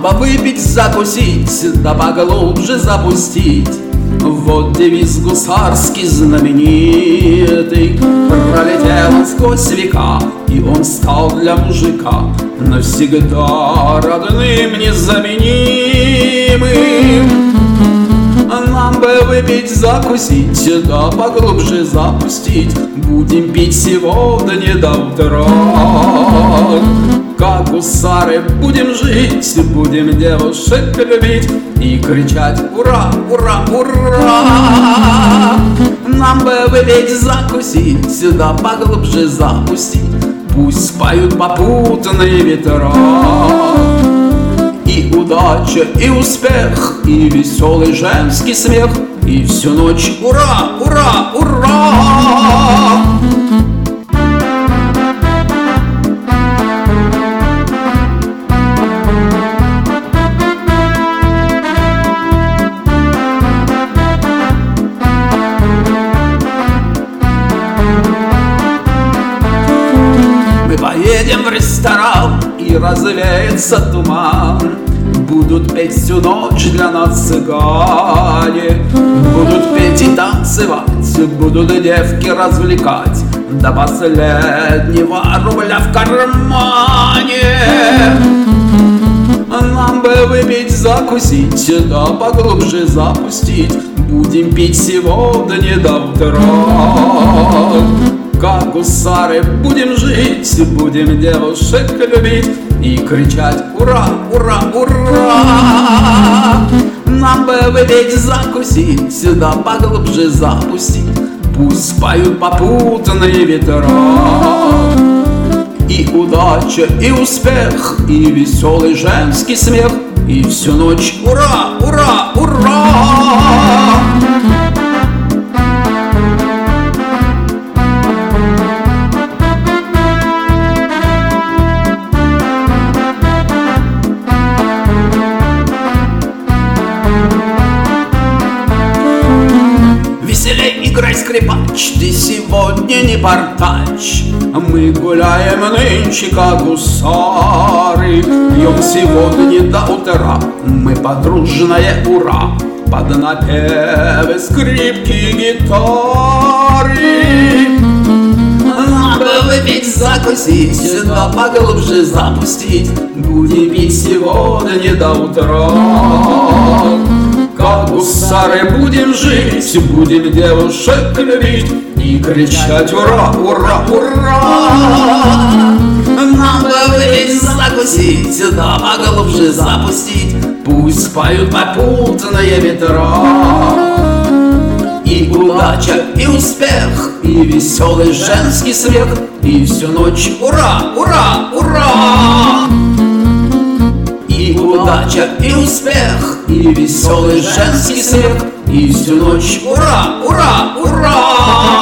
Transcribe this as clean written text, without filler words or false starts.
Нам бы выпить, закусить, да поглубже запустить. Вот девиз гусарский знаменитый. Пролетел он сквозь века, и он стал для мужика навсегда родным, незаменимым. Нам бы выпить, закусить, да поглубже запустить. Будем пить сегодня до утра. Как гусары будем жить, будем девушек любить и кричать ура, ура, ура. Нам бы выпить, закусить, да поглубже запустить. Пусть поют попутные ветра. И удача, и успех, и веселый женский смех, и всю ночь ура, ура, ура! Мы поедем в ресторан, и развеется туман. Будут петь всю ночь для нас цыгане. Будут петь и танцевать, будут девки развлекать до последнего рубля в кармане. Нам бы выпить, закусить, да поглубже запустить. Будем пить сегодня до утра. Как гусары будем жить, будем девушек любить и кричать ура, ура, ура. Нам бы выпить, закусить, да поглубже запустить. Пусть поют попутные ветра. И удача, и успех, и веселый женский смех, и всю ночь ура, ура, ура. Веселей играй, скрипач, ты сегодня не портач. Мы гуляем нынче, как гусары, пьем сегодня до утра. Мы подружное ура под напевы скрипки, гитары. Нам бы выпить, закусить, да поглубже запустить. Будем пить сегодня до утра. Как гусары будем жить, будем девушек любить и кричать ура, ура, ура. Нам бы выпить, закусить, да поглубже запустить. Пусть поют попутные ветра. И удача, и успех, и веселый женский смех, и всю ночь ура, ура, ура. И удача, и успех, и веселый женский смех, и всю ночь ура, ура, ура!